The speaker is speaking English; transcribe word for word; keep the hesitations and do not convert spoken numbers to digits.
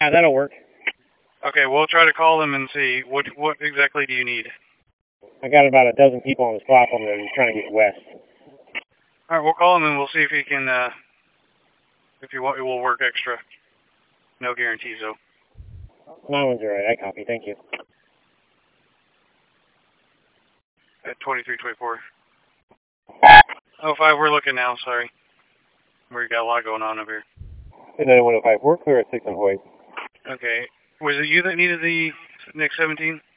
Yeah, that'll work. Okay, we'll try to call them and see. What what exactly do you need? I got about a dozen people on this platform that are trying to get west. All right, we'll call him and we'll see if he can, uh, if he want, it will work extra. No guarantees, though. nine one zero eight, I copy. Thank you. At twenty-three twenty-four. Oh five, we're looking now, sorry. We got a lot going on over here. nine one oh five, we're clear at six on Hoyt. Okay. Was it you that needed the N I C seventeen?